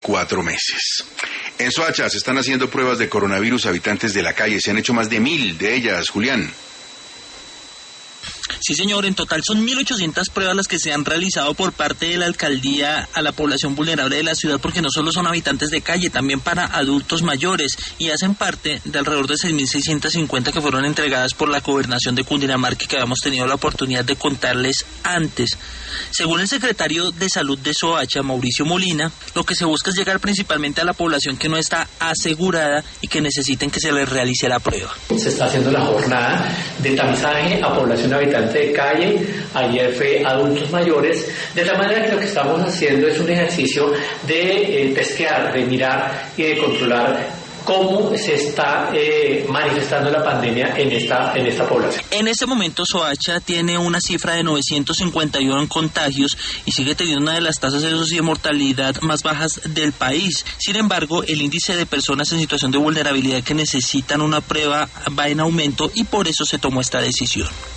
4 meses. En Soacha se están haciendo pruebas de coronavirus a habitantes de la calle. Se han hecho más de 1.000 de ellas, Julián. Sí, señor, en total son 1.800 pruebas las que se han realizado por parte de la alcaldía a la población vulnerable de la ciudad, porque no solo son habitantes de calle, también para adultos mayores, y hacen parte de alrededor de 6.650 que fueron entregadas por la gobernación de Cundinamarca, que habíamos tenido la oportunidad de contarles antes. Según el secretario de Salud de Soacha, Mauricio Molina, lo que se busca es llegar principalmente a la población que no está asegurada y que necesiten que se les realice la prueba. Se está haciendo la jornada de tamizaje a población habitante de calle, ayer fue adultos mayores, de tal manera que lo que estamos haciendo es un ejercicio de testear, de mirar y de controlar cómo se está manifestando la pandemia en esta población. En este momento Soacha tiene una cifra de 951 en contagios y sigue teniendo una de las tasas de mortalidad más bajas del país. Sin embargo, el índice de personas en situación de vulnerabilidad que necesitan una prueba va en aumento y por eso se tomó esta decisión.